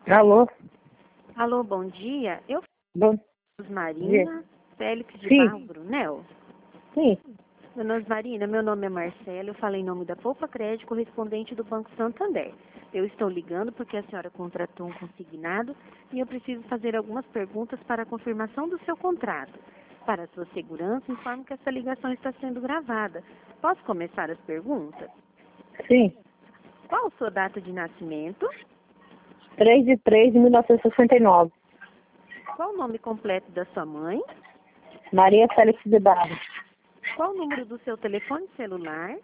Alô? Alô, bom dia. Eu Bom sou dia. Marina Félix de Sim. Barro Brunel. Sim. Dona Marina, meu nome é Marcela, eu falei em nome da Poupa Crédito, correspondente do Banco Santander. Eu estou ligando porque a senhora contratou um consignado e eu preciso fazer algumas perguntas para a confirmação do seu contrato. Para sua segurança, informo que essa ligação está sendo gravada. Posso começar as perguntas? Sim. Qual a sua data de nascimento? 3/3/1969. Qual o nome completo da sua mãe? Maria Félix de Barro. Qual o número do seu telefone celular?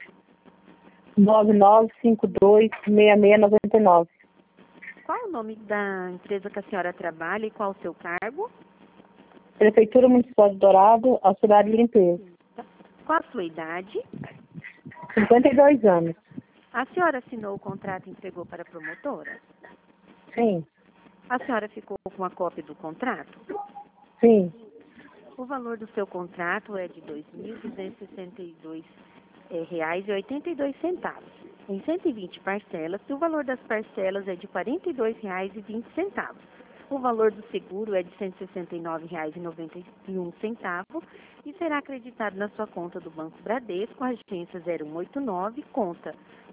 99526699. Qual o nome da empresa que a senhora trabalha e qual o seu cargo? Prefeitura Municipal de Dourado, auxiliar de limpeza. Qual a sua idade? 52 anos. A senhora assinou o contrato e entregou para a promotora? Sim. A senhora ficou com a cópia do contrato? Sim. O valor do seu contrato é de R$ 2.262,82, em 120 parcelas, e o valor das parcelas é de R$ 42,20. O valor do seguro é de R$ 169,91 e será acreditado na sua conta do Banco Bradesco, agência 0189, conta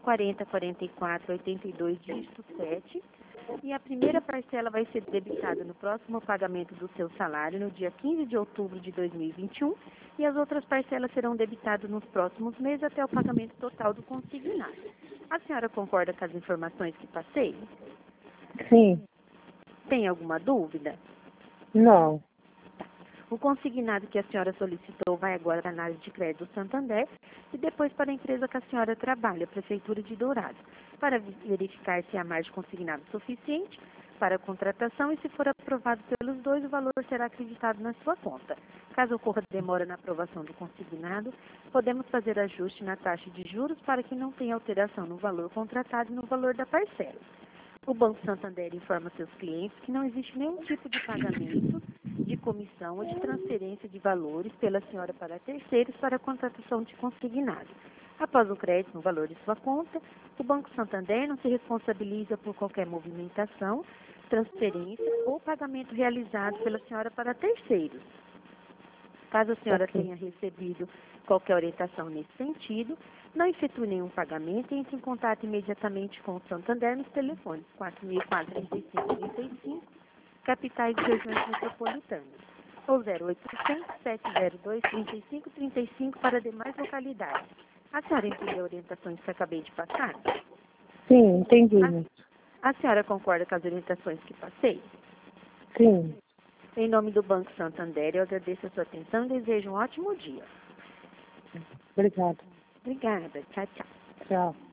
404482, dígito 7. E a primeira parcela vai ser debitada no próximo pagamento do seu salário, no dia 15 de outubro de 2021, e as outras parcelas serão debitadas nos próximos meses até o pagamento total do consignado. A senhora concorda com as informações que passei? Sim. Tem alguma dúvida? Não. O consignado que a senhora solicitou vai agora para a análise de crédito do Santander e depois para a empresa que a senhora trabalha, a Prefeitura de Dourados, para verificar se há margem consignado suficiente para a contratação e, se for aprovado pelos dois, o valor será acreditado na sua conta. Caso ocorra demora na aprovação do consignado, podemos fazer ajuste na taxa de juros para que não tenha alteração no valor contratado e no valor da parcela. O Banco Santander informa seus clientes que não existe nenhum tipo de pagamento, de comissão ou de transferência de valores pela senhora para terceiros para a contratação de consignado. Após o crédito no valor de sua conta, o Banco Santander não se responsabiliza por qualquer movimentação, transferência ou pagamento realizado pela senhora para terceiros. Caso a senhora Ok. tenha recebido qualquer orientação nesse sentido, não efetue nenhum pagamento e entre em contato imediatamente com o Santander nos telefones 4.435-35, capitais e regiões metropolitanas, ou 0800-702-3535 para demais localidades. A senhora entendeu as orientações que acabei de passar? Sim, entendi. A senhora concorda com as orientações que passei? Sim. Em nome do Banco Santander, eu agradeço a sua atenção e desejo um ótimo dia. Obrigada. Obrigada. Tchau, tchau. Tchau.